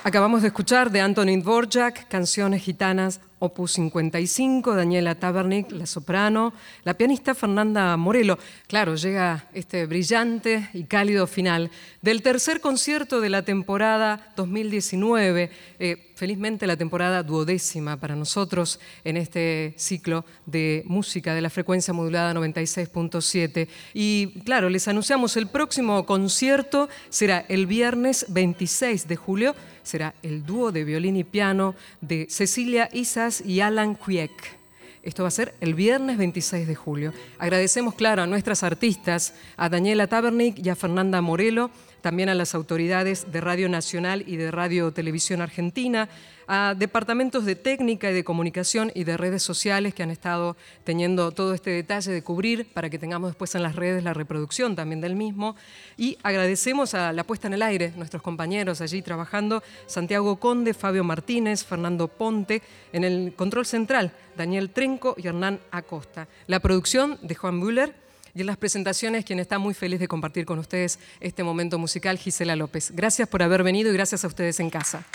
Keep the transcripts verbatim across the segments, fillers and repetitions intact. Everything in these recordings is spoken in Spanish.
Acabamos de escuchar de Antonín Dvorak, Canciones Gitanas, opus cincuenta y cinco, Daniela Tabernik, la soprano, la pianista Fernanda Morelo. Claro, llega este brillante y cálido final del tercer concierto de la temporada dos mil diecinueve, eh, felizmente la temporada duodécima para nosotros en este ciclo de música de la frecuencia modulada noventa y seis punto siete. Y claro, les anunciamos el próximo concierto será el viernes veintiséis de julio, será el dúo de violín y piano de Cecilia Isas y Alan Quiek. Esto va a ser el viernes veintiséis de julio. Agradecemos, claro, a nuestras artistas, a Daniela Tabernik y a Fernanda Morelo, también a las autoridades de Radio Nacional y de Radio Televisión Argentina, a departamentos de técnica y de comunicación y de redes sociales que han estado teniendo todo este detalle de cubrir para que tengamos después en las redes la reproducción también del mismo. Y agradecemos a la puesta en el aire, nuestros compañeros allí trabajando, Santiago Conde, Fabio Martínez, Fernando Ponte, en el control central, Daniel Trenco y Hernán Acosta. La producción de Juan Müller. Y en las presentaciones, quien está muy feliz de compartir con ustedes este momento musical, Gisela López. Gracias por haber venido y gracias a ustedes en casa.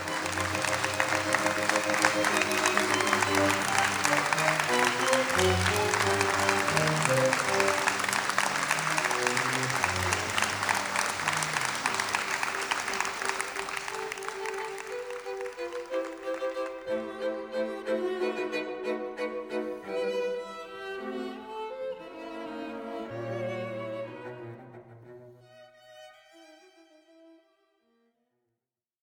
Thank you.